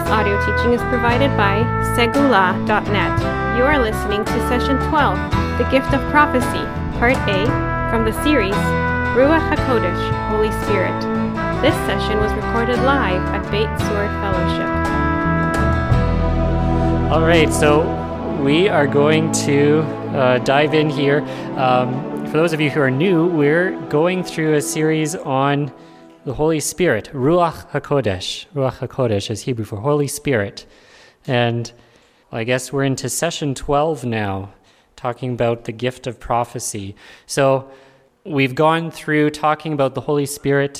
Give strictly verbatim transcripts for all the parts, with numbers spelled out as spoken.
audio teaching is provided by segula dot net. You are listening to Session twelve, The Gift of Prophecy, Part A, from the series, Ruach HaKodesh, Holy Spirit. This session was recorded live at Beit Sword Fellowship. All right, so we are going to uh, dive in here. Um, for those of you who are new, we're going through a series on the Holy Spirit, Ruach HaKodesh. Ruach HaKodesh is Hebrew for Holy Spirit. And I guess we're into session twelve now, talking about the gift of prophecy. So we've gone through talking about the Holy Spirit,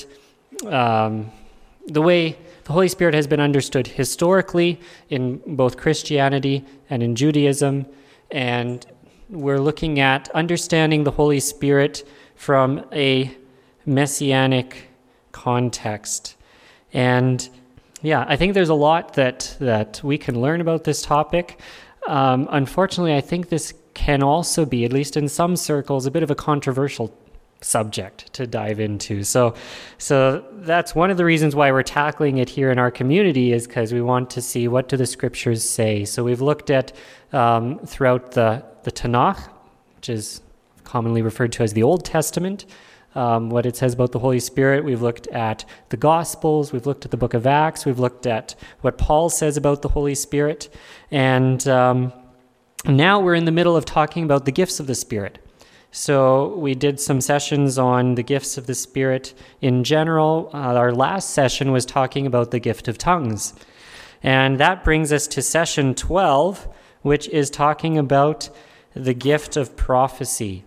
um, the way the Holy Spirit has been understood historically in both Christianity and in Judaism. And we're looking at understanding the Holy Spirit from a messianic context. And yeah, I think there's a lot that that we can learn about this topic. Um, unfortunately, I think this can also be, at least in some circles, a bit of a controversial subject to dive into. So, so that's one of the reasons why we're tackling it here in our community, is because we want to see, what do the scriptures say? So we've looked at um, throughout the, the Tanakh, which is commonly referred to as the Old Testament, Um, what it says about the Holy Spirit. We've looked at the Gospels, we've looked at the book of Acts, we've looked at what Paul says about the Holy Spirit, and um, now we're in the middle of talking about the gifts of the Spirit. So we did some sessions on the gifts of the Spirit in general. Uh, our last session was talking about the gift of tongues, and that brings us to session twelve, which is talking about the gift of prophecy.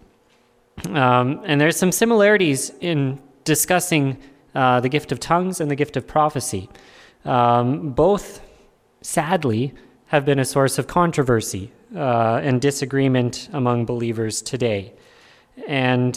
Um, and there's some similarities in discussing uh, the gift of tongues and the gift of prophecy. Um, both, sadly, have been a source of controversy uh, and disagreement among believers today. And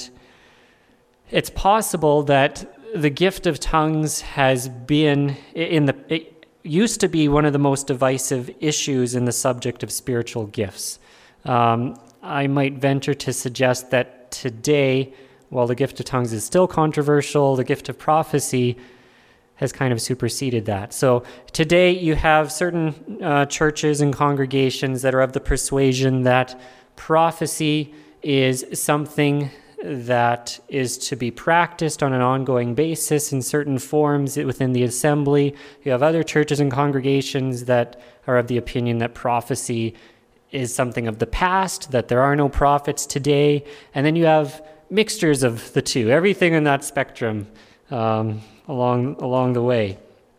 it's possible that the gift of tongues has been in the it used to be one of the most divisive issues in the subject of spiritual gifts. Um, I might venture to suggest that today, while the gift of tongues is still controversial, the gift of prophecy has kind of superseded that. So today you have certain uh, churches and congregations that are of the persuasion that prophecy is something that is to be practiced on an ongoing basis in certain forms within the assembly. You have other churches and congregations that are of the opinion that prophecy is something of the past, that there are no prophets today, and then you have mixtures of the two, everything in that spectrum um, along along the way.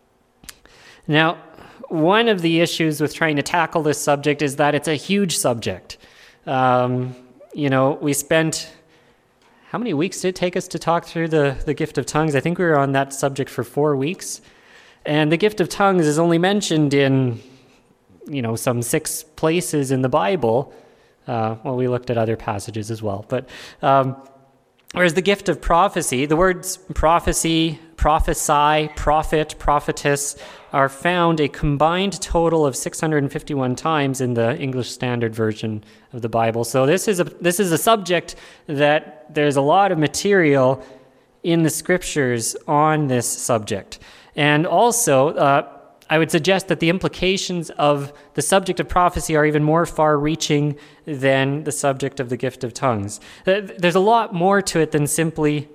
Now, one of the issues with trying to tackle this subject is that it's a huge subject. Um, you know, we spent, how many weeks did it take us to talk through the, the gift of tongues? I think we were on that subject for four weeks, and the gift of tongues is only mentioned in you know, some six places in the Bible. Uh, well, we looked at other passages as well. But um, whereas the gift of prophecy, the words prophecy, prophesy, prophet, prophetess are found a combined total of six hundred fifty-one times in the English Standard Version of the Bible. So this is a this is a subject that there's a lot of material in the scriptures on this subject. And also, uh, I would suggest that the implications of the subject of prophecy are even more far-reaching than the subject of the gift of tongues. There's a lot more to it than simply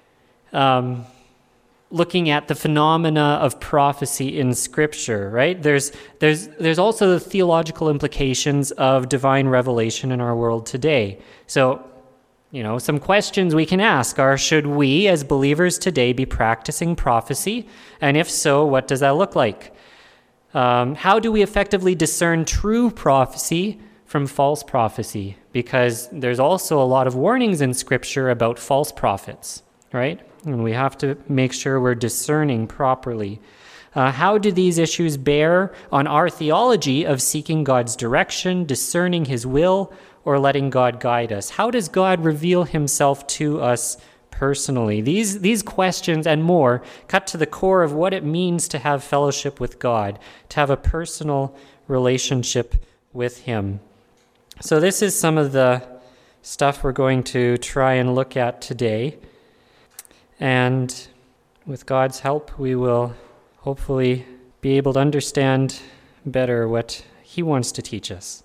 um, looking at the phenomena of prophecy in Scripture, right? There's there's there's also the theological implications of divine revelation in our world today. So, you know, some questions we can ask are, should we as believers today be practicing prophecy? And if so, what does that look like? Um, how do we effectively discern true prophecy from false prophecy? Because there's also a lot of warnings in Scripture about false prophets, right? And we have to make sure we're discerning properly. Uh, how do these issues bear on our theology of seeking God's direction, discerning His will, or letting God guide us? How does God reveal Himself to us personally? These these questions and more cut to the core of what it means to have fellowship with God, to have a personal relationship with Him. So this is some of the stuff we're going to try and look at today. And with God's help, we will hopefully be able to understand better what he wants to teach us.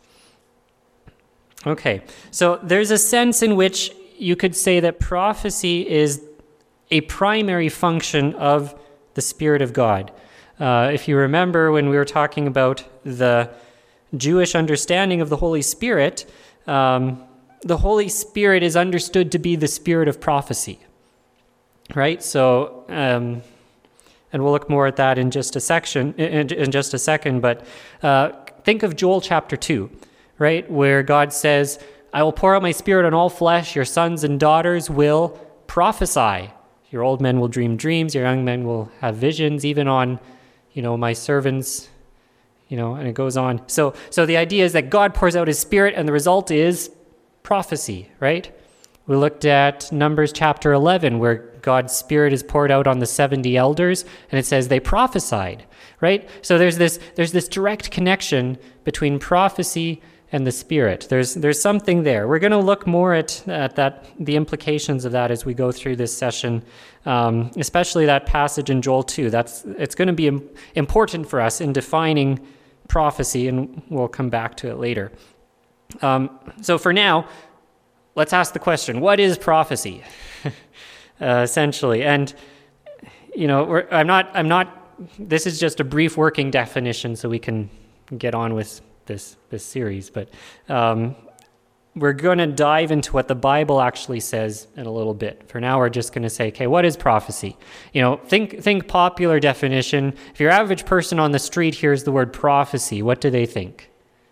Okay, so there's a sense in which you could say that prophecy is a primary function of the Spirit of God. Uh, if you remember when we were talking about the Jewish understanding of the Holy Spirit, um, the Holy Spirit is understood to be the spirit of prophecy, right? So, um, and we'll look more at that in just a section, in, in just a second. But uh, think of Joel chapter two, right, where God says, "I will pour out my Spirit on all flesh. Your sons and daughters will prophesy. Your old men will dream dreams. Your young men will have visions. Even on, you know, my servants." You know, and it goes on. So so the idea is that God pours out his Spirit, and the result is prophecy, right? We looked at Numbers chapter eleven, where God's Spirit is poured out on the seventy elders, and it says they prophesied, right? So there's this there's this direct connection between prophecy and the Spirit. There's there's something there. We're going to look more at at that the implications of that as we go through this session, um, especially that passage in Joel two. That's it's going to be im- important for us in defining prophecy, and we'll come back to it later. Um, so for now, let's ask the question: what is prophecy, uh, essentially? And you know, we're, I'm not. I'm not. This is just a brief working definition, so we can get on with this this series. But um, we're going to dive into what the Bible actually says in a little bit. For now, we're just going to say, okay, what is prophecy? You know, think think popular definition. If your average person on the street hears the word prophecy, what do they think?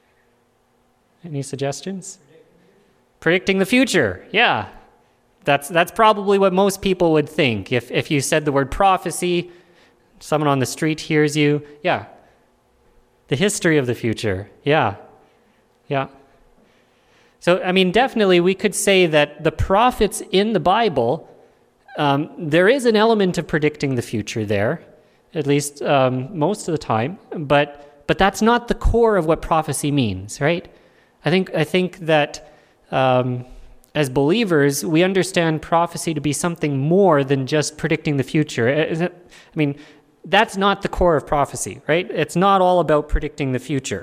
Any suggestions? Predicting the future. Yeah, that's that's probably what most people would think. If if you said the word prophecy, someone on the street hears you. Yeah, the history of the future. Yeah, yeah. So, I mean, definitely we could say that the prophets in the Bible, um, there is an element of predicting the future there, at least um, most of the time, but but that's not the core of what prophecy means, right? I think I think that um, as believers, we understand prophecy to be something more than just predicting the future. I mean, that's not the core of prophecy, right? It's not all about predicting the future.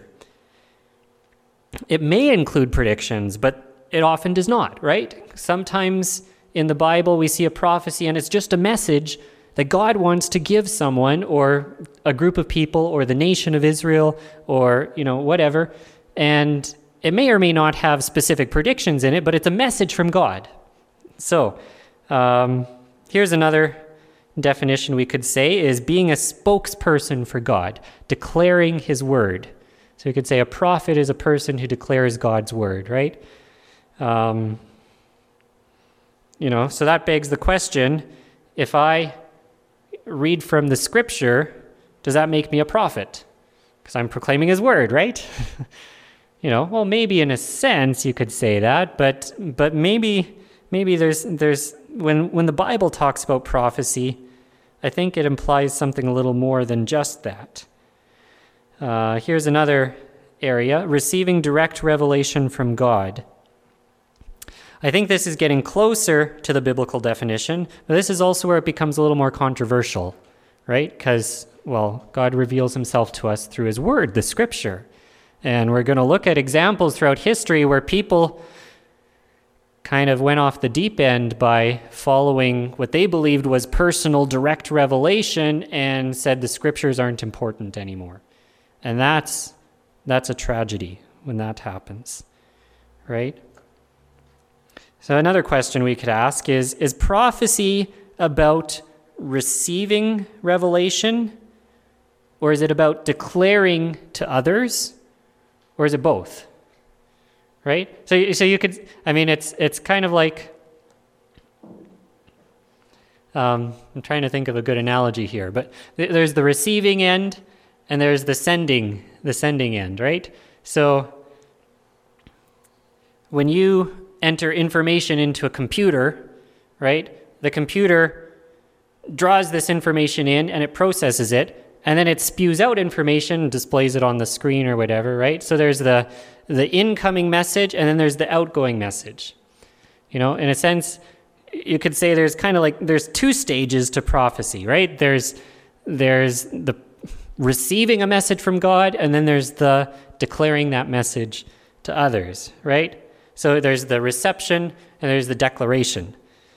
It may include predictions, but it often does not, right? Sometimes in the Bible we see a prophecy and it's just a message that God wants to give someone or a group of people or the nation of Israel or, you know, whatever. And it may or may not have specific predictions in it, but it's a message from God. So um, here's another definition we could say is being a spokesperson for God, declaring his word. So you could say a prophet is a person who declares God's word, right? Um, you know, so that begs the question, if I read from the scripture, does that make me a prophet? Because I'm proclaiming his word, right? You know, well, maybe in a sense you could say that, but but maybe maybe there's there's when when the Bible talks about prophecy, I think it implies something a little more than just that. Uh, here's another area, receiving direct revelation from God. I think this is getting closer to the biblical definition, but this is also where it becomes a little more controversial, right? Because, well, God reveals himself to us through his word, the scripture. And we're going to look at examples throughout history where people kind of went off the deep end by following what they believed was personal direct revelation and said the scriptures aren't important anymore. And that's that's a tragedy when that happens, right? So another question we could ask is, is prophecy about receiving revelation, or is it about declaring to others, or is it both? Right? So so you could, I mean, it's it's kind of like, um, I'm trying to think of a good analogy here, but th- there's the receiving end, and there's the sending, the sending end, right? So when you enter information into a computer, right, the computer draws this information in and it processes it, and then it spews out information, displays it on the screen or whatever, right? So there's the the incoming message, and then there's the outgoing message. You know, in a sense, you could say there's kind of like, there's two stages to prophecy, right? There's there's the receiving a message from God, and then there's the declaring that message to others, right? So there's the reception and there's the declaration.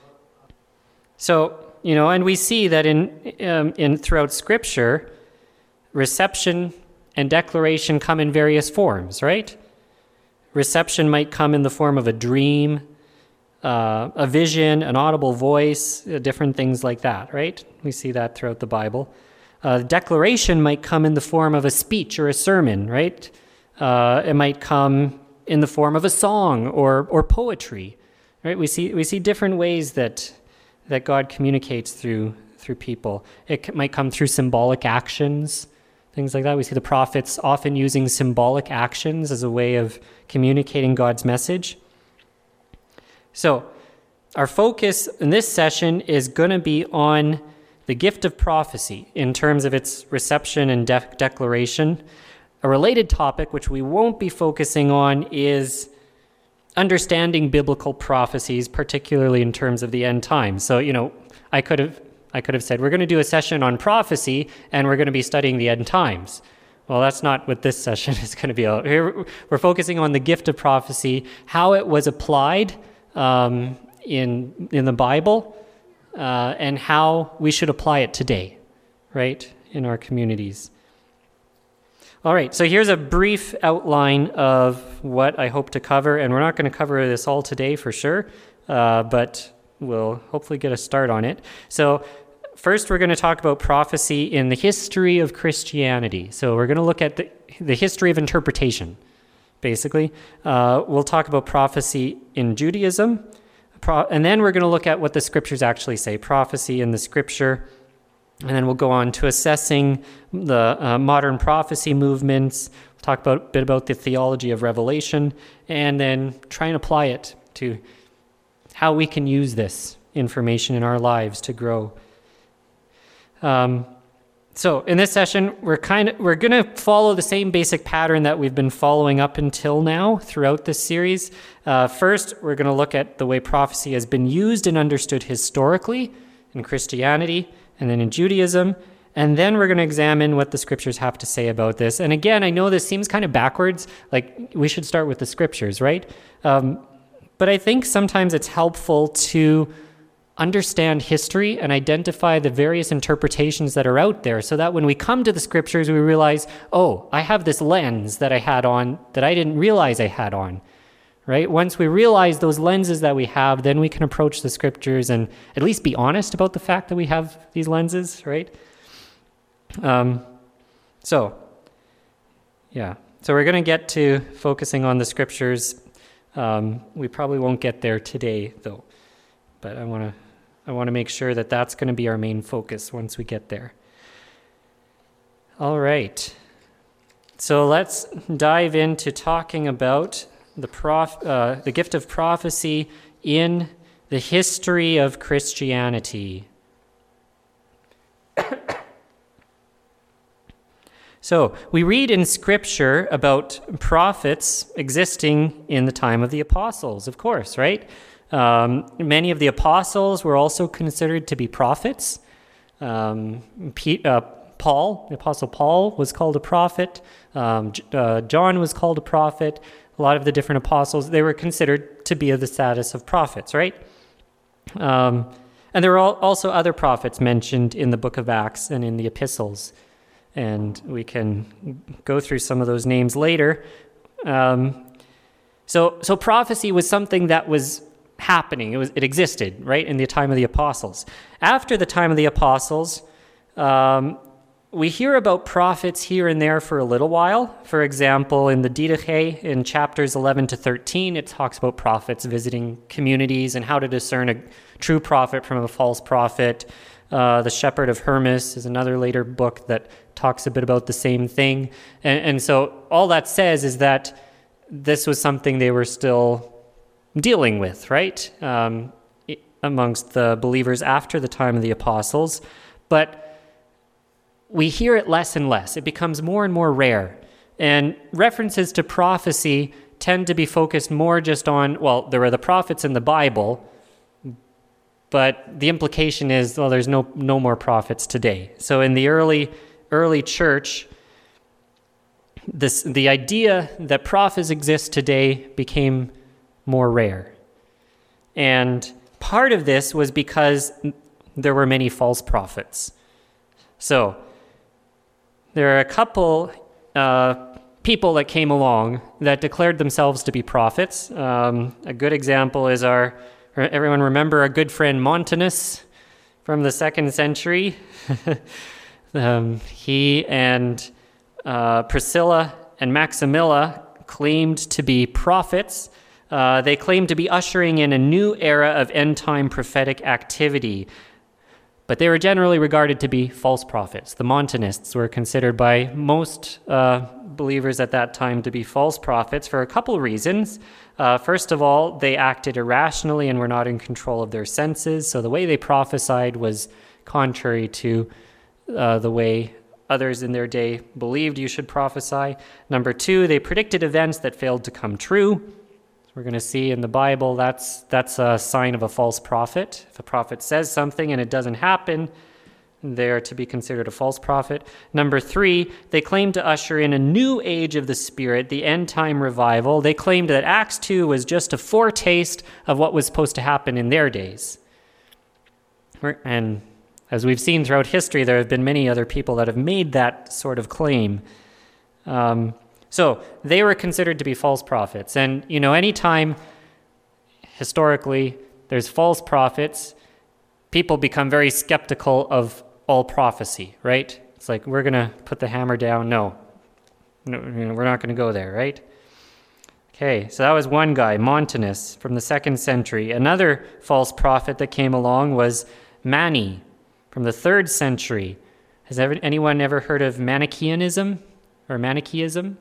So, you know, and we see that in um, in throughout Scripture, reception and declaration come in various forms, right? Reception might come in the form of a dream, uh, a vision, an audible voice, uh, different things like that, right? We see that throughout the Bible. Uh, declaration might come in the form of a speech or a sermon, right? Uh, it might come in the form of a song or or poetry, right? We see we see different ways that that God communicates through through people. It c- might come through symbolic actions, things like that. We see the prophets often using symbolic actions as a way of communicating God's message. So, our focus in this session is going to be on the gift of prophecy in terms of its reception and de- declaration. A related topic, which we won't be focusing on, is understanding biblical prophecies, particularly in terms of the end times. So, you know, I could have I could have said, we're going to do a session on prophecy, and we're going to be studying the end times. Well, that's not what this session is going to be. Here we're focusing on the gift of prophecy, how it was applied um, in in the Bible, uh, and how we should apply it today, right, in our communities. All right, so here's a brief outline of what I hope to cover, and we're not going to cover this all today for sure, uh, but we'll hopefully get a start on it. So first, we're going to talk about prophecy in the history of Christianity. So we're going to look at the, the history of interpretation, basically. Uh, we'll talk about prophecy in Judaism, pro- and then we're going to look at what the scriptures actually say, prophecy in the scripture. And then we'll go on to assessing the uh, modern prophecy movements, we'll talk about, a bit about the theology of Revelation, and then try and apply it to how we can use this information in our lives to grow. Um, so in this session, we're kind of we're going to follow the same basic pattern that we've been following up until now throughout this series. Uh, first, we're going to look at the way prophecy has been used and understood historically in Christianity, and then in Judaism, and then we're going to examine what the scriptures have to say about this. And again, I know this seems kind of backwards, like we should start with the scriptures, right? Um, but I think sometimes it's helpful to understand history and identify the various interpretations that are out there so that when we come to the scriptures, we realize, oh, I have this lens that I had on that I didn't realize I had on. Right? Once we realize those lenses that we have, then we can approach the scriptures and at least be honest about the fact that we have these lenses, right? Um, so, yeah. So we're going to get to focusing on the scriptures. Um, we probably won't get there today, though. But I want to I want to make sure that that's going to be our main focus once we get there. All right. So let's dive into talking about the prof, uh, the gift of prophecy in the history of Christianity. So, we read in Scripture about prophets existing in the time of the apostles, of course, right? Um, many of the apostles were also considered to be prophets. Um, Pete, uh, Paul, the apostle Paul, was called a prophet. Um, uh, John was called a prophet. A lot of the different apostles, they were considered to be of the status of prophets, right? Um, and there were also other prophets mentioned in the book of Acts and in the epistles. And we can go through some of those names later. Um, so, so prophecy was something that was happening. It was, it existed, right, in the time of the apostles. After the time of the apostles, um, we hear about prophets here and there for a little while. For example, in the Didache, in chapters eleven to thirteen, it talks about prophets visiting communities and how to discern a true prophet from a false prophet. Uh, the Shepherd of Hermas is another later book that talks a bit about the same thing. And, and so all that says is that this was something they were still dealing with, right, um, amongst the believers after the time of the apostles. But we hear it less and less. It becomes more and more rare. And references to prophecy tend to be focused more just on, well, there are the prophets in the Bible, but the implication is, well, there's no no more prophets today. So in the early early church, this the idea that prophets exist today became more rare. And part of this was because there were many false prophets. So there are a couple uh, people that came along that declared themselves to be prophets. Um, a good example is our, everyone remember our good friend Montanus from the second century? um, he and uh, Priscilla and Maximilla claimed to be prophets. Uh, they claimed to be ushering in a new era of end-time prophetic activity, but they were generally regarded to be false prophets. The Montanists were considered by most uh, believers at that time to be false prophets for a couple reasons. Uh, first of all, they acted irrationally and were not in control of their senses, so the way they prophesied was contrary to uh, the way others in their day believed you should prophesy. Number two, they predicted events that failed to come true. We're going to see in the Bible that's that's a sign of a false prophet. If a prophet says something and it doesn't happen, they're to be considered a false prophet. Number three, they claimed to usher in a new age of the Spirit, the end-time revival. They claimed that Acts two was just a foretaste of what was supposed to happen in their days. And as we've seen throughout history, there have been many other people that have made that sort of claim. Um, So they were considered to be false prophets. And, you know, anytime historically there's false prophets, people become very skeptical of all prophecy, right? It's like, we're going to put the hammer down. No, no, we're not going to go there, right? Okay, so that was one guy, Montanus, from the second century. Another false prophet that came along was Mani from the third century. Has ever, anyone ever heard of Manichaeanism or Manichaeism?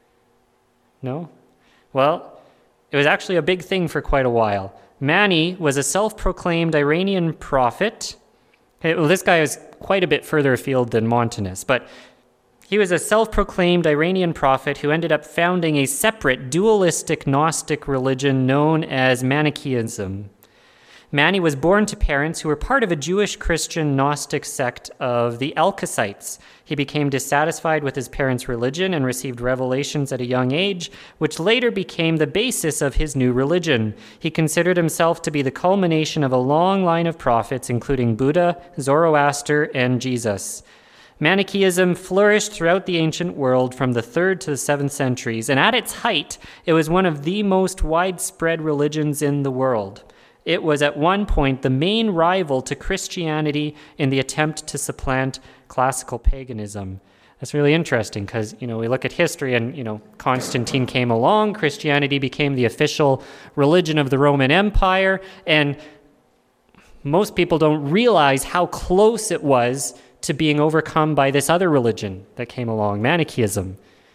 No? Well, it was actually a big thing for quite a while. Mani was a self-proclaimed Iranian prophet. Okay, well, this guy is quite a bit further afield than Montanus, but he was a self-proclaimed Iranian prophet who ended up founding a separate dualistic Gnostic religion known as Manichaeism. Mani was born to parents who were part of a Jewish Christian Gnostic sect of the Alkacites. He became dissatisfied with his parents' religion and received revelations at a young age, which later became the basis of his new religion. He considered himself to be the culmination of a long line of prophets, including Buddha, Zoroaster, and Jesus. Manichaeism flourished throughout the ancient world from the third to the seventh centuries, and at its height, it was one of the most widespread religions in the world. It was at one point the main rival to Christianity in the attempt to supplant classical paganism. That's really interesting because, you know, we look at history and, you know, Constantine came along, Christianity became the official religion of the Roman Empire, and most people don't realize how close it was to being overcome by this other religion that came along, Manichaeism.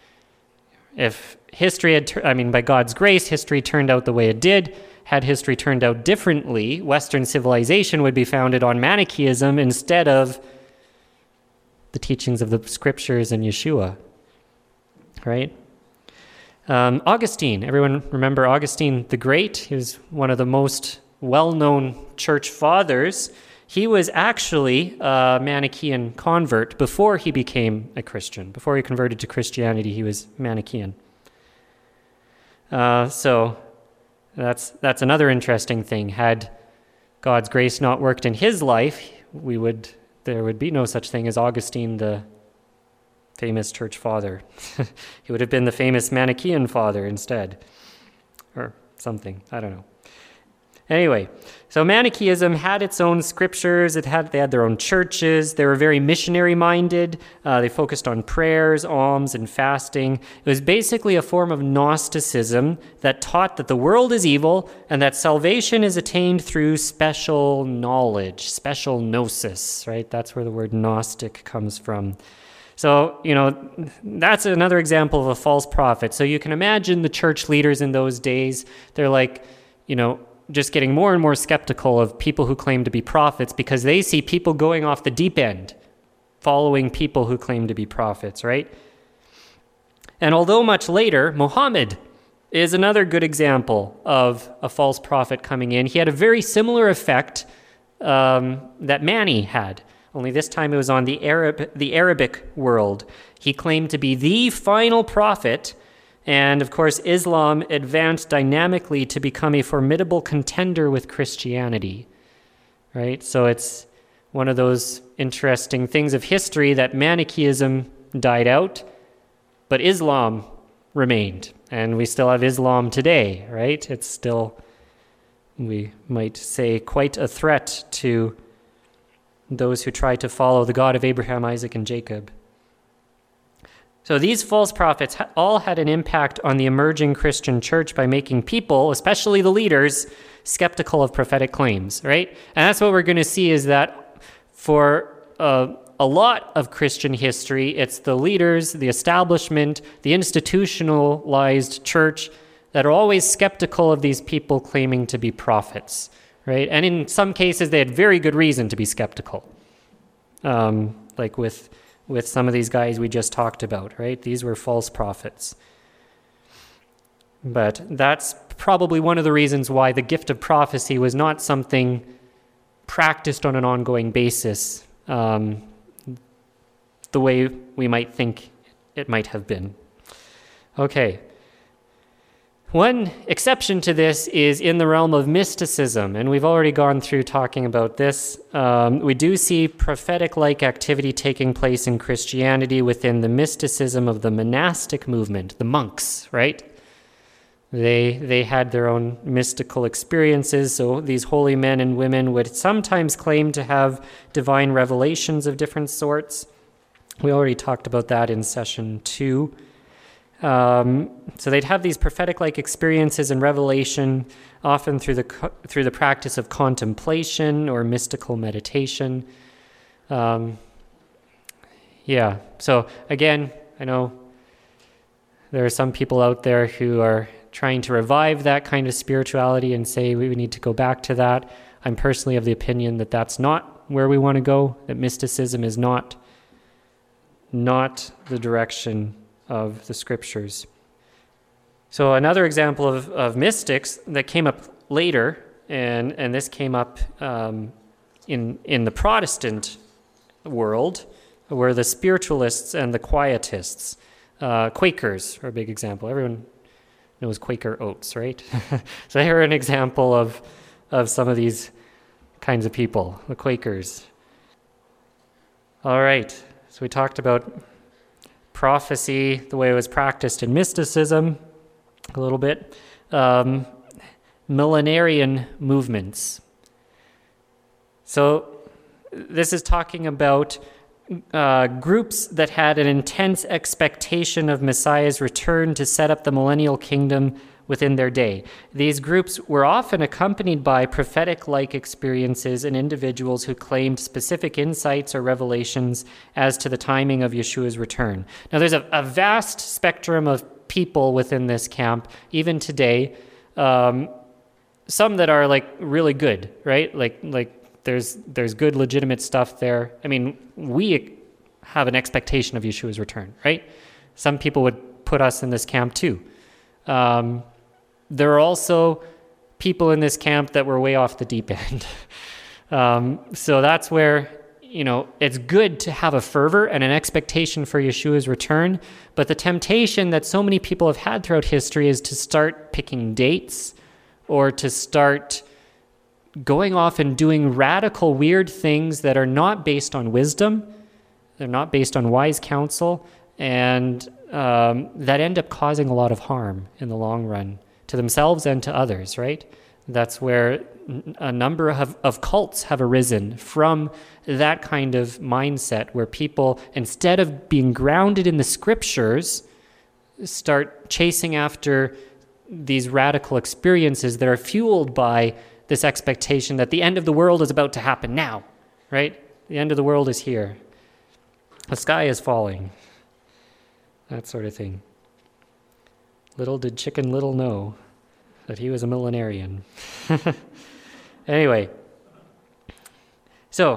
If history had, I mean, by God's grace, history turned out the way it did, had history turned out differently, Western civilization would be founded on Manichaeism instead of the teachings of the scriptures and Yeshua, right? Um, Augustine, everyone remember Augustine the Great? He was one of the most well-known church fathers. He was actually a Manichaean convert before he became a Christian. Before he converted to Christianity, he was Manichaean. Uh, so that's that's another interesting thing. Had God's grace not worked in his life, we would there would be no such thing as Augustine, the famous church father. He would have been the famous Manichaean father instead, or something. I don't know. Anyway, so Manichaeism had its own scriptures. It had they had their own churches. They were very missionary-minded. Uh, they focused on prayers, alms, and fasting. It was basically a form of Gnosticism that taught that the world is evil and that salvation is attained through special knowledge, special gnosis, right? That's where the word Gnostic comes from. So, you know, that's another example of a false prophet. So you can imagine the church leaders in those days. They're like, you know, just getting more and more skeptical of people who claim to be prophets because they see people going off the deep end, following people who claim to be prophets, right? And although much later, Muhammad is another good example of a false prophet coming in. He had a very similar effect um, that Mani had. only this time it was on the Arab, the Arabic world. He claimed to be the final prophet, and of course Islam advanced dynamically to become a formidable contender with Christianity, right? So it's one of those interesting things of history that Manichaeism died out, but Islam remained, and we still have Islam today, right? It's still, we might say, quite a threat to those who try to follow the God of Abraham, Isaac, and Jacob. So these false prophets all had an impact on the emerging Christian church by making people, especially the leaders, skeptical of prophetic claims, right? And that's what we're going to see is that for uh, a lot of Christian history, it's the leaders, the establishment, the institutionalized church that are always skeptical of these people claiming to be prophets, right? And in some cases, they had very good reason to be skeptical, um, like with with some of these guys we just talked about, right? These were false prophets. But that's probably one of the reasons why the gift of prophecy was not something practiced on an ongoing basis, um, the way we might think it might have been. Okay. One exception to this is in the realm of mysticism, and we've already gone through talking about this. Um, we do see prophetic-like activity taking place in Christianity within the mysticism of the monastic movement, the monks, right? They they had their own mystical experiences, so these holy men and women would sometimes claim to have divine revelations of different sorts. We already talked about that in session two. Um, so they'd have these prophetic-like experiences and revelation, often through the through the practice of contemplation or mystical meditation. Um, yeah. So again, I know there are some people out there who are trying to revive that kind of spirituality and say we need to go back to that. I'm personally of the opinion that that's not where we want to go. That mysticism is not not the direction of the scriptures. So another example of, of mystics that came up later, and, and this came up um, in, in the Protestant world, were the spiritualists and the quietists. Uh, Quakers are a big example. Everyone knows Quaker oats, right? So they're an example of, of some of these kinds of people, the Quakers. All right, so we talked about prophecy, the way it was practiced in mysticism, a little bit. Um, millenarian movements. So this is talking about uh, groups that had an intense expectation of Messiah's return to set up the millennial kingdom within their day. These groups were often accompanied by prophetic-like experiences and individuals who claimed specific insights or revelations as to the timing of Yeshua's return. Now, there's a, a vast spectrum of people within this camp, even today. Um, some that are like really good, right? Like, like there's there's good, legitimate stuff there. I mean, we have an expectation of Yeshua's return, right? Some people would put us in this camp too. Um, There are also people in this camp that were way off the deep end. um, so that's where, you know, it's good to have a fervor and an expectation for Yeshua's return, but the temptation that so many people have had throughout history is to start picking dates or to start going off and doing radical, weird things that are not based on wisdom, they're not based on wise counsel, and um, that end up causing a lot of harm in the long run to themselves and to others, right? That's where a number of, of cults have arisen from that kind of mindset where people, instead of being grounded in the scriptures, start chasing after these radical experiences that are fueled by this expectation that the end of the world is about to happen now, right? The end of the world is here. The sky is falling. That sort of thing. Little did Chicken Little know that he was a millenarian. Anyway, so,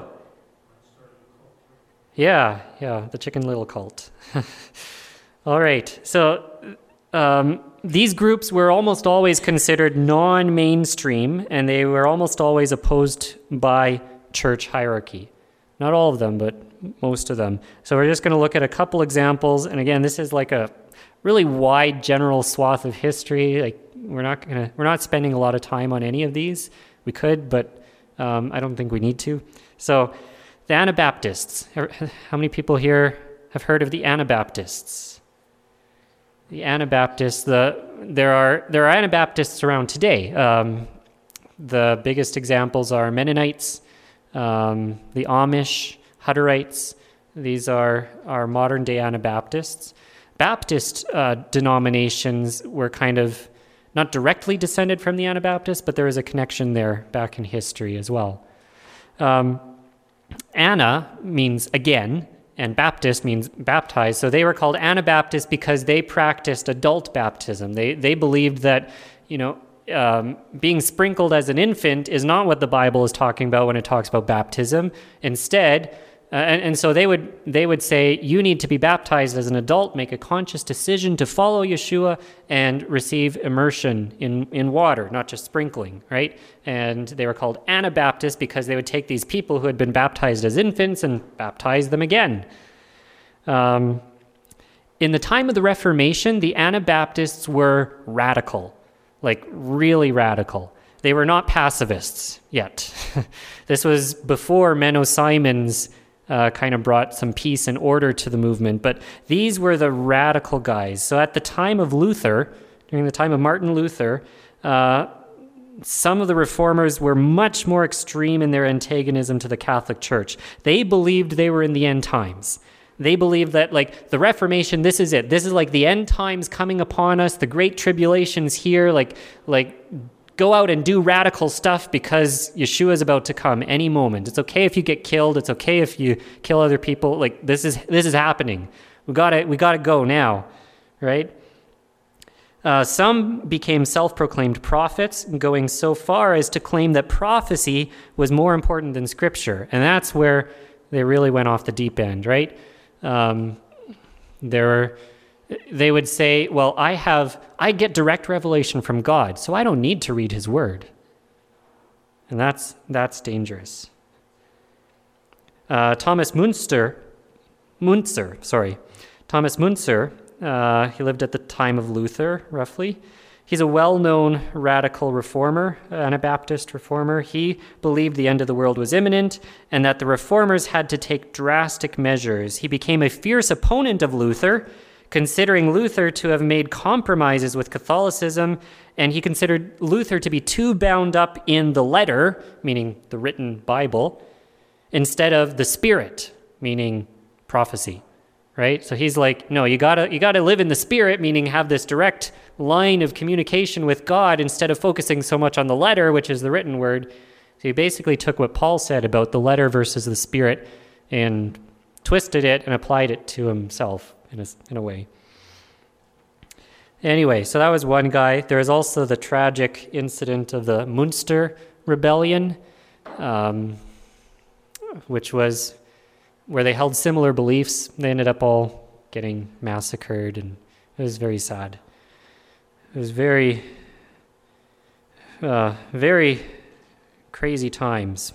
yeah, yeah, the Chicken Little cult. All right, so um, these groups were almost always considered non-mainstream, and they were almost always opposed by church hierarchy. Not all of them, but most of them. So we're just going to look at a couple examples. And again, this is like a really wide general swath of history. Like we're not going to, we're not spending a lot of time on any of these. We could, but um, I don't think we need to. So the Anabaptists. How many people here have heard of the Anabaptists? The Anabaptists, the there are there are Anabaptists around today. Um, the biggest examples are Mennonites, um, the Amish, Hutterites. These are are modern day Anabaptists. Baptist uh, denominations were kind of not directly descended from the Anabaptists, but there is a connection there back in history as well. Um, Anna means again, and Baptist means baptized. So they were called Anabaptists because they practiced adult baptism. They they believed that, you know, um, being sprinkled as an infant is not what the Bible is talking about when it talks about baptism. Instead, uh, and, and so they would they would say, you need to be baptized as an adult, make a conscious decision to follow Yeshua and receive immersion in, in water, not just sprinkling, right? And they were called Anabaptists because they would take these people who had been baptized as infants and baptize them again. Um, in the time of the Reformation, the Anabaptists were radical, like really radical. They were not pacifists yet. This was before Menno Simons uh, kind of brought some peace and order to the movement, but these were the radical guys. So at the time of Luther, during the time of Martin Luther, uh, some of the reformers were much more extreme in their antagonism to the Catholic Church. They believed they were in the end times. They believed that, like, the Reformation, this is it. This is like the end times coming upon us, the great tribulation's here, like, like go out and do radical stuff because Yeshua is about to come any moment. It's okay if you get killed. It's okay if you kill other people. Like, this is this is happening. We gotta we gotta go now, right? Uh, some became self-proclaimed prophets, going so far as to claim that prophecy was more important than Scripture, and that's where they really went off the deep end, right? Um, there were, they would say, well, I have, I get direct revelation from God, so I don't need to read his word. And that's, that's dangerous. Uh, Thomas Munster, Munzer, sorry, Thomas Munzer, uh, he lived at the time of Luther, roughly. He's a well-known radical reformer, Anabaptist reformer. He believed the end of the world was imminent and that the reformers had to take drastic measures. He became a fierce opponent of Luther, considering Luther to have made compromises with Catholicism, and he considered Luther to be too bound up in the letter, meaning the written Bible, instead of the spirit, meaning prophecy, right? So he's like, no, you gotta you gotta live in the spirit, meaning have this direct line of communication with God instead of focusing so much on the letter, which is the written word. So he basically took what Paul said about the letter versus the spirit and twisted it and applied it to himself in a, in a way. Anyway, so that was one guy. There is also the tragic incident of the Munster Rebellion, um, which was where they held similar beliefs. They ended up all getting massacred, and it was very sad. It was very, uh, very crazy times.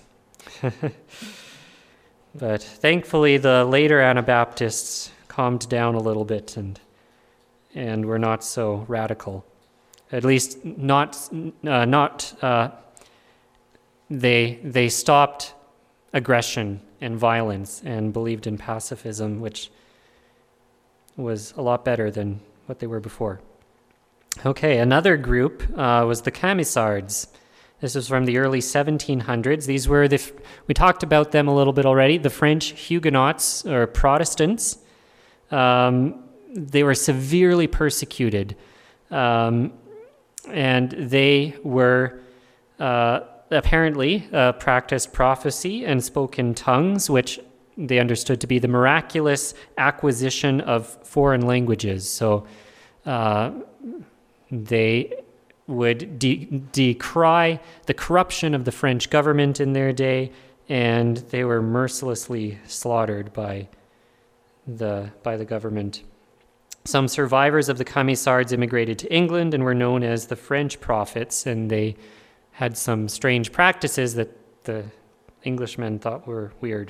But thankfully, the later Anabaptists calmed down a little bit and and were not so radical. At least not uh, not uh, they they stopped aggression and violence and believed in pacifism, which was a lot better than what they were before. Okay, another group uh, was the Camisards. This was from the early seventeen hundreds. These were the, we talked about them a little bit already, the French Huguenots or Protestants. Um, they were severely persecuted, um, and they were uh, apparently uh, practiced prophecy and spoke in tongues, which they understood to be the miraculous acquisition of foreign languages. So uh, they would de- decry the corruption of the French government in their day, and they were mercilessly slaughtered by the by the government. Some survivors of the Camisards immigrated to England and were known as the French prophets, and they had some strange practices that the Englishmen thought were weird.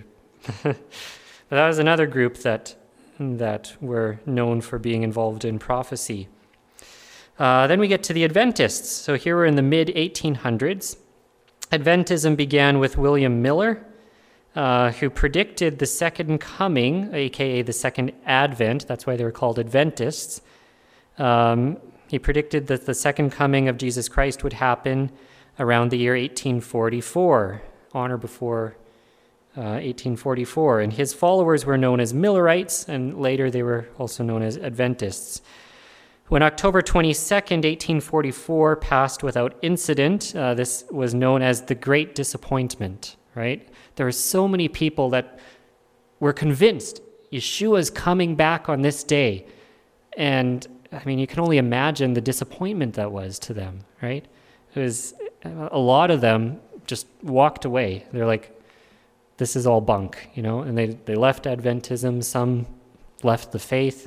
But that was another group that that were known for being involved in prophecy. Uh, then we get to the Adventists. So here we're in the mid eighteen hundreds. Adventism began with William Miller, uh, who predicted the second coming, aka the second advent. That's why they were called Adventists. Um, he predicted that the second coming of Jesus Christ would happen around the year eighteen forty-four, on or before uh, eighteen forty-four. And his followers were known as Millerites, and later they were also known as Adventists. When October twenty-second, eighteen forty-four passed without incident, uh, this was known as the Great Disappointment, right? There were so many people that were convinced Yeshua's coming back on this day. And, I mean, you can only imagine the disappointment that was to them, right? It was, a lot of them just walked away. They're like, this is all bunk, you know? And they, they left Adventism, some left the faith.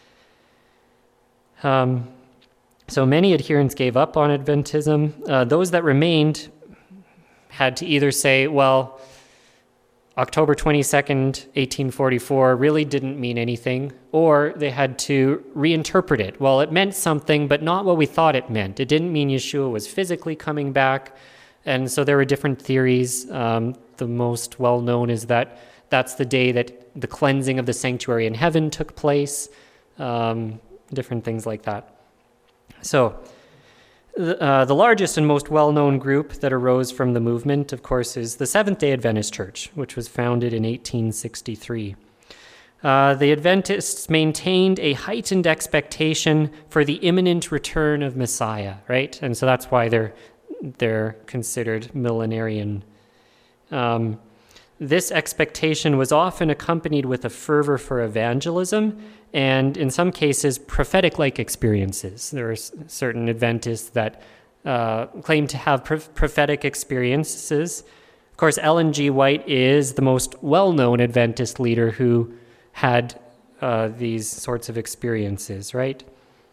Um, so many adherents gave up on Adventism. Uh, those that remained had to either say, well, October twenty-second, eighteen forty-four really didn't mean anything, or they had to reinterpret it. Well, it meant something, but not what we thought it meant. It didn't mean Yeshua was physically coming back, and so there were different theories. Um, the most well-known is that that's the day that the cleansing of the sanctuary in heaven took place. Um, different things like that. So uh, the largest and most well-known group that arose from the movement, of course, is the Seventh-day Adventist Church, which was founded in eighteen sixty-three. Uh, the Adventists maintained a heightened expectation for the imminent return of Messiah, right? And so that's why they're they're considered millenarian. Um, this expectation was often accompanied with a fervor for evangelism and, in some cases, prophetic-like experiences. There are s- certain Adventists that uh, claim to have pro- prophetic experiences. Of course, Ellen G. White is the most well-known Adventist leader who had uh, these sorts of experiences, right?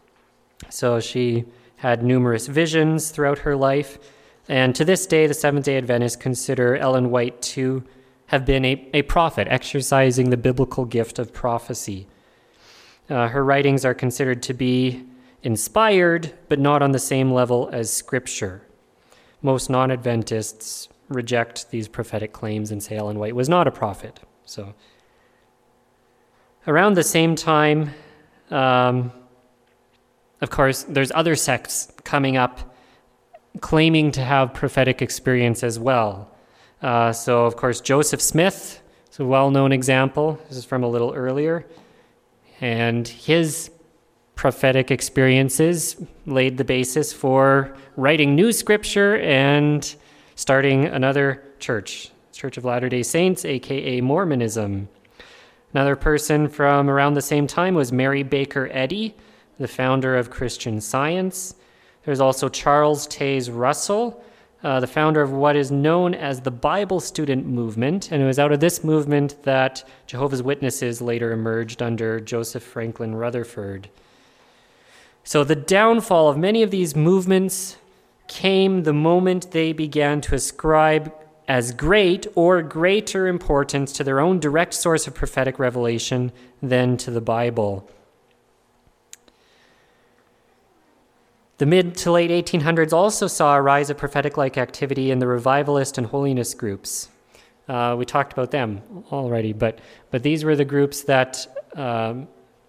So she had numerous visions throughout her life, and to this day, the Seventh-day Adventists consider Ellen White to have been a, a prophet, exercising the biblical gift of prophecy. Uh, her writings are considered to be inspired, but not on the same level as Scripture. Most non-Adventists reject these prophetic claims and say Ellen White was not a prophet. So, around the same time, um, of course, there's other sects coming up claiming to have prophetic experience as well. Uh, so, of course, Joseph Smith is a well-known example. This is from a little earlier. And his prophetic experiences laid the basis for writing new scripture and starting another church, Church of Latter-day Saints, aka Mormonism. Another person from around the same time was Mary Baker Eddy, the founder of Christian Science. There's also Charles Taze Russell, uh, the founder of what is known as the Bible Student Movement, and it was out of this movement that Jehovah's Witnesses later emerged under Joseph Franklin Rutherford. So the downfall of many of these movements came the moment they began to ascribe as great or greater importance to their own direct source of prophetic revelation than to the Bible. The mid to late eighteen hundreds also saw a rise of prophetic-like activity in the revivalist and holiness groups. Uh, we talked about them already, but but these were the groups that um,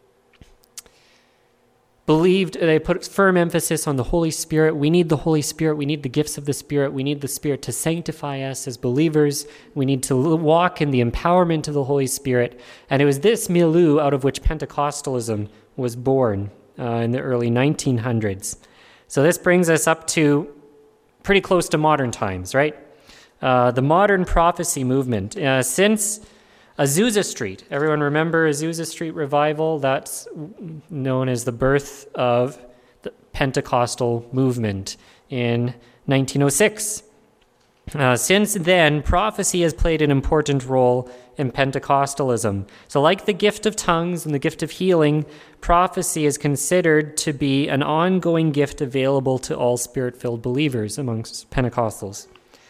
believed, they put firm emphasis on the Holy Spirit. We need the Holy Spirit. We need the gifts of the Spirit. We need the Spirit to sanctify us as believers. We need to walk in the empowerment of the Holy Spirit. And it was this milieu out of which Pentecostalism was born uh, in the early nineteen hundreds. So this brings us up to pretty close to modern times, right? Uh, the modern prophecy movement. Uh, since Azusa Street, everyone remember Azusa Street revival? That's known as the birth of the Pentecostal movement in nineteen oh six. Uh, since then, prophecy has played an important role in Pentecostalism. So like the gift of tongues and the gift of healing, prophecy is considered to be an ongoing gift available to all Spirit-filled believers amongst Pentecostals.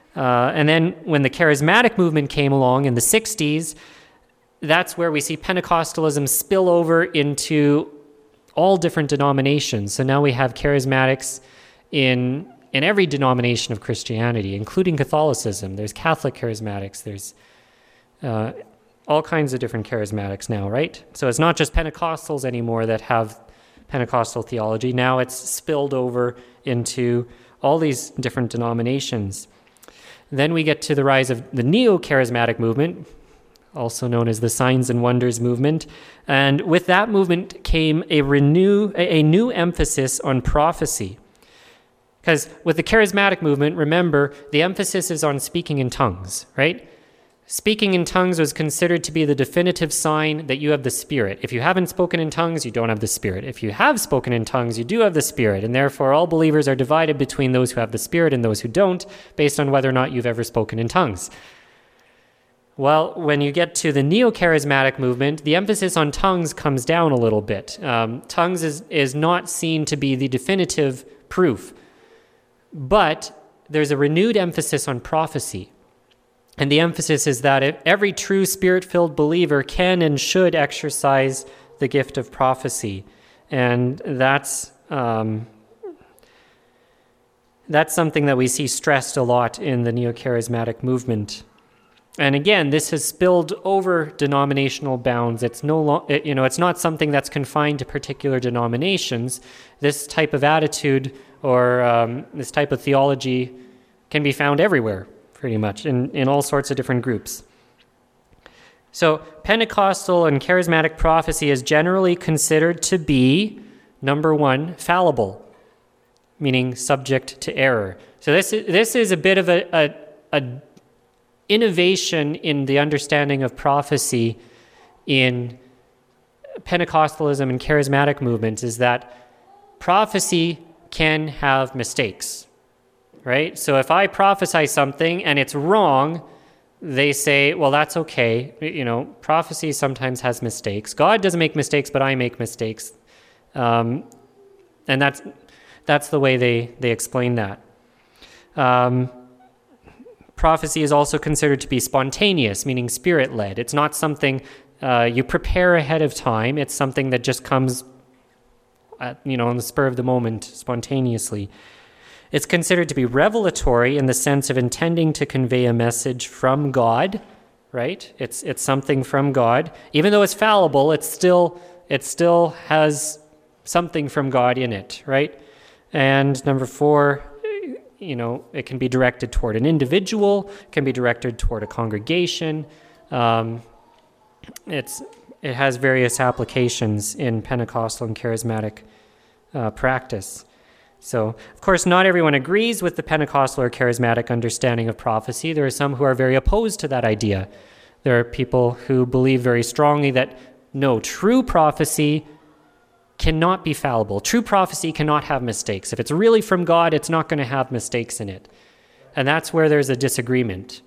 Uh, and then when the charismatic movement came along in the sixties, that's where we see Pentecostalism spill over into all different denominations. So now we have charismatics in in every denomination of Christianity, including Catholicism. There's Catholic charismatics. There's uh, all kinds of different charismatics now, right? So it's not just Pentecostals anymore that have Pentecostal theology. Now it's spilled over into all these different denominations. Then we get to the rise of the neo-charismatic movement, also known as the Signs and Wonders movement. And with that movement came a renew a, a new emphasis on prophecy. Because with the charismatic movement, remember, the emphasis is on speaking in tongues, right? Speaking in tongues was considered to be the definitive sign that you have the Spirit. If you haven't spoken in tongues, you don't have the Spirit. If you have spoken in tongues, you do have the Spirit. And therefore, all believers are divided between those who have the Spirit and those who don't, based on whether or not you've ever spoken in tongues. Well, when you get to the neo-charismatic movement, the emphasis on tongues comes down a little bit. Um, tongues is, is not seen to be the definitive proof. But there's a renewed emphasis on prophecy. And the emphasis is that if every true Spirit-filled believer can and should exercise the gift of prophecy. And that's um, that's something that we see stressed a lot in the neo-charismatic movement. And again, this has spilled over denominational bounds. It's no lo- it, you know, it's not something that's confined to particular denominations. This type of attitude or um, this type of theology can be found everywhere, pretty much, in, in all sorts of different groups. So Pentecostal and charismatic prophecy is generally considered to be, number one, fallible, meaning subject to error. So this is, this is a bit of a, a, a innovation in the understanding of prophecy in Pentecostalism and charismatic movements, is that prophecy can have mistakes, right? So if I prophesy something and it's wrong, they say, well, that's okay. You know, prophecy sometimes has mistakes. God doesn't make mistakes, but I make mistakes. Um, and that's that's the way they, they explain that. Um, prophecy is also considered to be spontaneous, meaning spirit-led. It's not something uh, you prepare ahead of time. It's something that just comes At, you know, on the spur of the moment, spontaneously. It's considered to be revelatory in the sense of intending to convey a message from God, right? It's it's something from God. Even though it's fallible, it's still it still has something from God in it, right? And number four, you know, it can be directed toward an individual, can be directed toward a congregation. Um, it's It has various applications in Pentecostal and charismatic uh, practice. So, of course, not everyone agrees with the Pentecostal or charismatic understanding of prophecy. There are some who are very opposed to that idea. There are people who believe very strongly that, no, true prophecy cannot be fallible. True prophecy cannot have mistakes. If it's really from God, it's not going to have mistakes in it. And that's where there's a disagreement.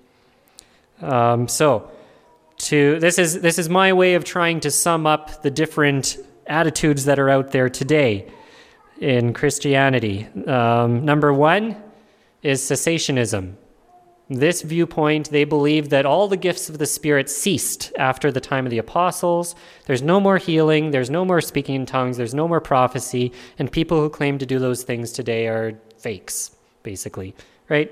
Um, so... To, this is this is my way of trying to sum up the different attitudes that are out there today in Christianity. Um, number one is cessationism. This viewpoint, they believe that all the gifts of the Spirit ceased after the time of the apostles. There's no more healing, there's no more speaking in tongues, there's no more prophecy, and people who claim to do those things today are fakes, basically, right?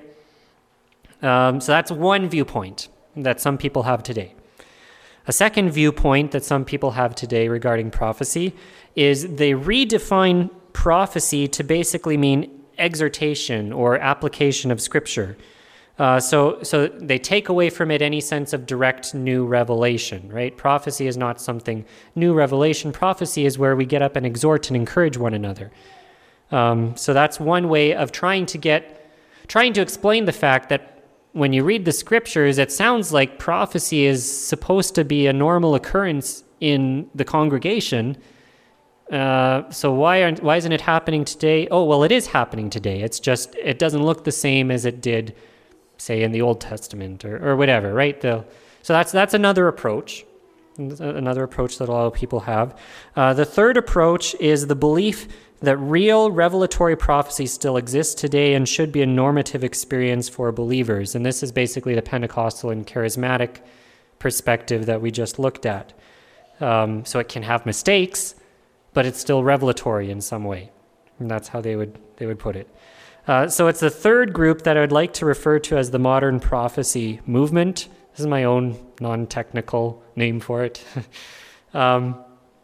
Um, so that's one viewpoint that some people have today. A second viewpoint that some people have today regarding prophecy is they redefine prophecy to basically mean exhortation or application of Scripture. Uh, so, so they take away from it any sense of direct new revelation, right? Prophecy is not something new revelation. Prophecy is where we get up and exhort and encourage one another. Um, so that's one way of trying to get, trying to explain the fact that when you read the Scriptures, it sounds like prophecy is supposed to be a normal occurrence in the congregation. Uh, so why aren't why isn't it happening today? Oh, well, it is happening today. It's just it doesn't look the same as it did, say, in the Old Testament or, or whatever, right? The, so that's that's another approach. another approach that a lot of people have. Uh, the third approach is the belief that real revelatory prophecy still exists today and should be a normative experience for believers. And this is basically the Pentecostal and charismatic perspective that we just looked at. Um, so it can have mistakes, but it's still revelatory in some way. And that's how they would they would put it. Uh, so it's the third group that I would like to refer to as the modern prophecy movement. This is my own non-technical name for it. um,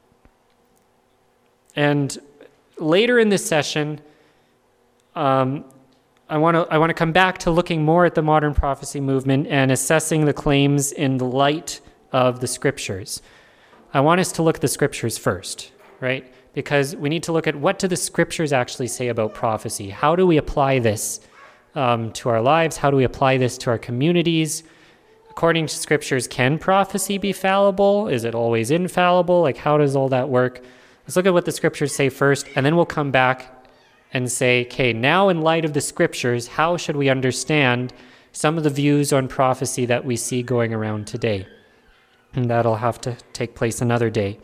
and later in this session, um, I want to I want to come back to looking more at the modern prophecy movement and assessing the claims in the light of the scriptures. I want us to look at the scriptures first, right? Because we need to look at what do the scriptures actually say about prophecy? How do we apply this um, to our lives? How do we apply this to our communities? According to scriptures, can prophecy be fallible? Is it always infallible? Like, how does all that work? Let's look at what the scriptures say first, and then we'll come back and say, okay, now in light of the scriptures, how should we understand some of the views on prophecy that we see going around today? And that'll have to take place another day.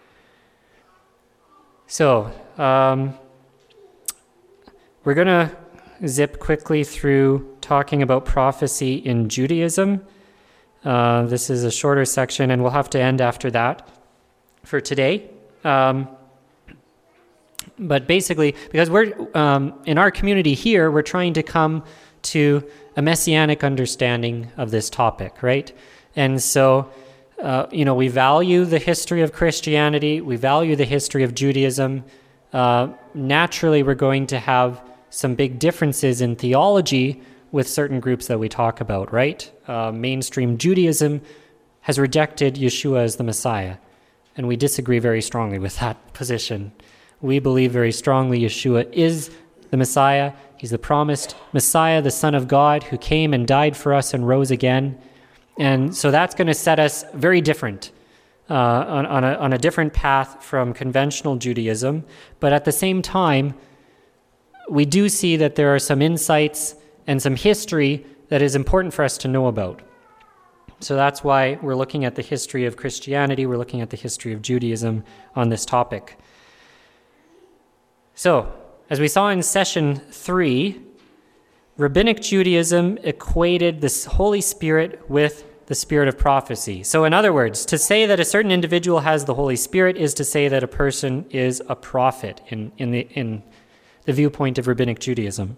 So, um, we're going to zip quickly through talking about prophecy in Judaism. Uh, this is a shorter section, and we'll have to end after that for today. Um, but basically, because we're um, in our community here, we're trying to come to a messianic understanding of this topic, right? And so, uh, you know, we value the history of Christianity, we value the history of Judaism. Uh, naturally, we're going to have some big differences in theology with certain groups that we talk about, right? Uh, mainstream Judaism has rejected Yeshua as the Messiah, and we disagree very strongly with that position. We believe very strongly Yeshua is the Messiah. He's the promised Messiah, the Son of God, who came and died for us and rose again. And so that's going to set us very different, uh, on, on, a, on a different path from conventional Judaism. But at the same time, we do see that there are some insights and some history that is important for us to know about. So that's why we're looking at the history of Christianity, we're looking at the history of Judaism on this topic. So, as we saw in session three, Rabbinic Judaism equated the Holy Spirit with the spirit of prophecy. So in other words, to say that a certain individual has the Holy Spirit is to say that a person is a prophet in, in, the, in the viewpoint of Rabbinic Judaism.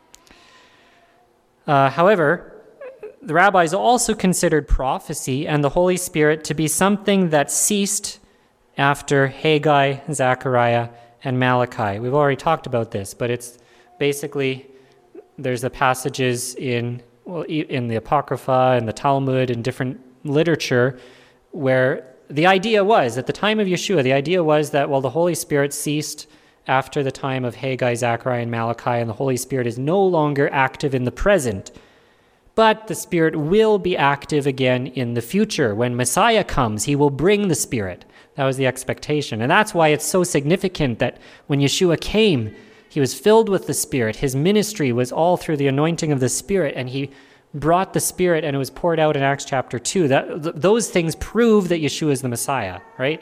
Uh, however, the rabbis also considered prophecy and the Holy Spirit to be something that ceased after Haggai, Zechariah, and Malachi. We've already talked about this, but it's basically, there's the passages in well, in the Apocrypha and the Talmud and different literature where the idea was, at the time of Yeshua, the idea was that, well, the Holy Spirit ceased after the time of Haggai, Zechariah, and Malachi, and the Holy Spirit is no longer active in the present. But the Spirit will be active again in the future. When Messiah comes, he will bring the Spirit. That was the expectation. And that's why it's so significant that when Yeshua came, he was filled with the Spirit. His ministry was all through the anointing of the Spirit, and he brought the Spirit, and it was poured out in Acts chapter two. That, th- those things prove that Yeshua is the Messiah, right?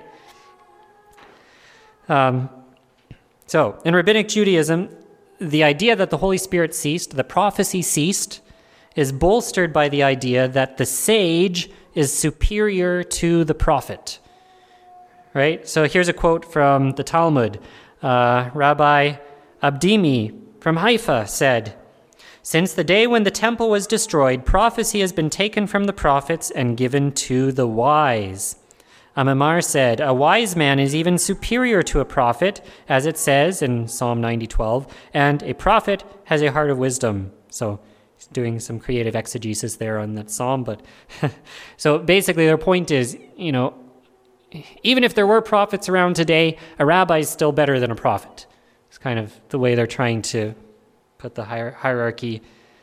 Um, so, in Rabbinic Judaism, the idea that the Holy Spirit ceased, the prophecy ceased, is bolstered by the idea that the sage is superior to the prophet, right? So here's a quote from the Talmud. Uh, Rabbi Abdimi from Haifa said, "Since the day when the temple was destroyed, prophecy has been taken from the prophets and given to the wise." Amamar said, "A wise man is even superior to a prophet, as it says in Psalm ninety twelve, and a prophet has a heart of wisdom." So he's doing some creative exegesis there on that psalm. But so basically their point is, you know, even if there were prophets around today, a rabbi is still better than a prophet. It's kind of the way they're trying to put the hier- hierarchy.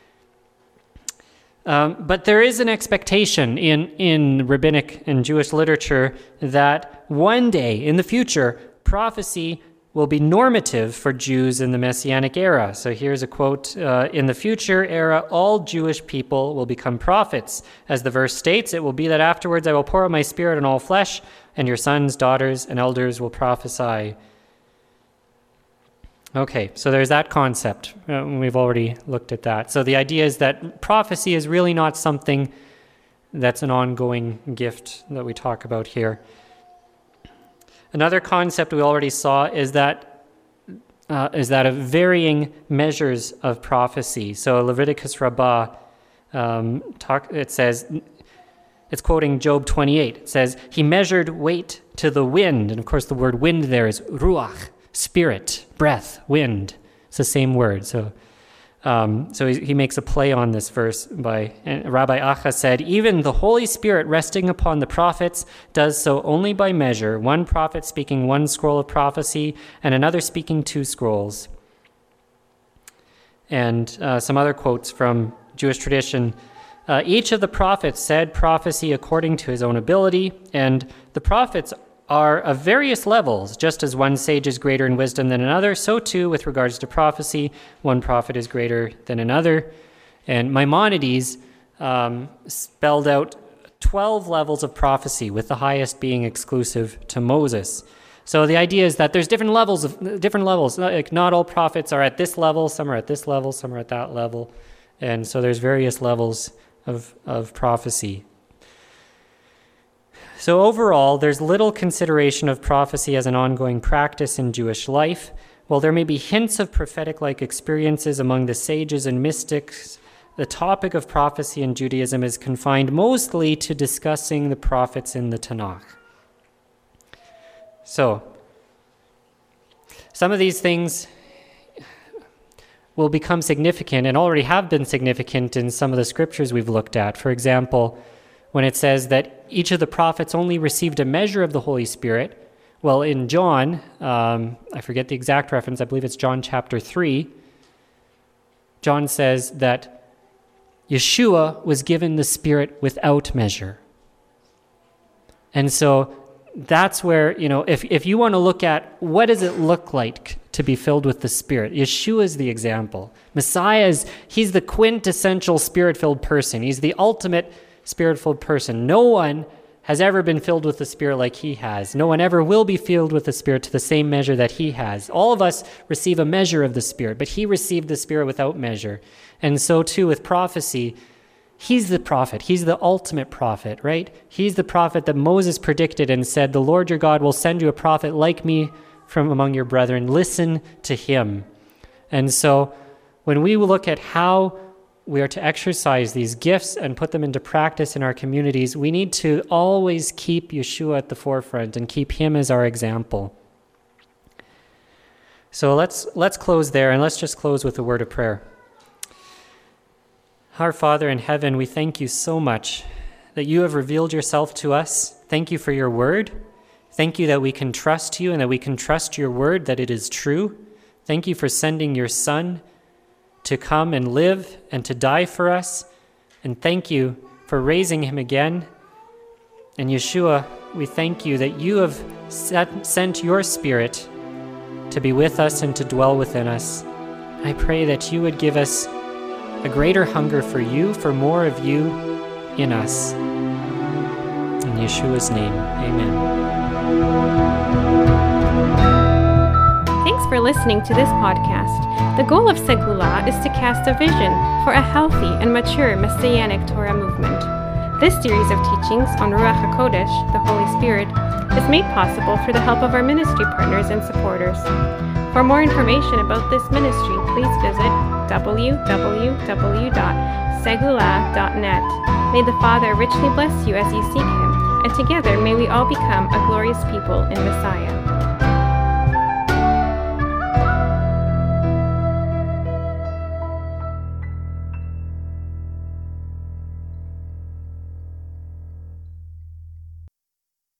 Um, but there is an expectation in, in rabbinic and Jewish literature that one day in the future, prophecy will be normative for Jews in the Messianic era. So here's a quote, uh, in the future era, all Jewish people will become prophets. As the verse states, it will be that afterwards I will pour out my spirit on all flesh, and your sons, daughters, and elders will prophesy. Okay, so there's that concept. Uh, we've already looked at that. So the idea is that prophecy is really not something that's an ongoing gift that we talk about here. Another concept we already saw is that uh, is that of varying measures of prophecy. So Leviticus Rabbah, um, talk, it says, it's quoting Job twenty-eight. It says, he measured weight to the wind. And of course the word wind there is ruach, spirit, breath, wind. It's the same word. So Um, so he, he makes a play on this verse by, and Rabbi Acha said, even the Holy Spirit resting upon the prophets does so only by measure, one prophet speaking one scroll of prophecy and another speaking two scrolls. And uh, some other quotes from Jewish tradition. Uh, each of the prophets said prophecy according to his own ability, and the prophets are of various levels. Just as one sage is greater in wisdom than another, so too with regards to prophecy, one prophet is greater than another. And Maimonides um, spelled out twelve levels of prophecy, with the highest being exclusive to Moses. So the idea is that there's different levels of different levels. Like not all prophets are at this level, some are at this level, some are at that level. And so there's various levels of, of prophecy. So overall, there's little consideration of prophecy as an ongoing practice in Jewish life. While there may be hints of prophetic-like experiences among the sages and mystics, the topic of prophecy in Judaism is confined mostly to discussing the prophets in the Tanakh. So, some of these things will become significant and already have been significant in some of the scriptures we've looked at. For example, when it says that each of the prophets only received a measure of the Holy Spirit, well, in John, um, I forget the exact reference, I believe it's John chapter three, John says that Yeshua was given the Spirit without measure. And so that's where, you know, if, if you want to look at what does it look like to be filled with the Spirit, Yeshua is the example. Messiah is, he's the quintessential Spirit-filled person. He's the ultimate Spirit-filled person. No one has ever been filled with the Spirit like he has. No one ever will be filled with the Spirit to the same measure that he has. All of us receive a measure of the Spirit, but he received the Spirit without measure. And so too with prophecy, he's the prophet. He's the ultimate prophet, right? He's the prophet that Moses predicted and said, the Lord your God will send you a prophet like me from among your brethren. Listen to him. And so when we look at how we are to exercise these gifts and put them into practice in our communities, we need to always keep Yeshua at the forefront and keep him as our example. So let's let's close there, and let's just close with a word of prayer. Our Father in heaven, we thank you so much that you have revealed yourself to us. Thank you for your word. Thank you that we can trust you and that we can trust your word, that it is true. Thank you for sending your Son to come and live and to die for us. And thank you for raising him again. And Yeshua, we thank you that you have set, sent your Spirit to be with us and to dwell within us. I pray that you would give us a greater hunger for you, for more of you in us. In Yeshua's name, amen. Thanks for listening to this podcast. The goal of Segula is to cast a vision for a healthy and mature Messianic Torah movement. This series of teachings on Ruach HaKodesh, the Holy Spirit, is made possible through the help of our ministry partners and supporters. For more information about this ministry, please visit w w w dot segula dot net. May the Father richly bless you as you seek him, and together may we all become a glorious people in Messiah.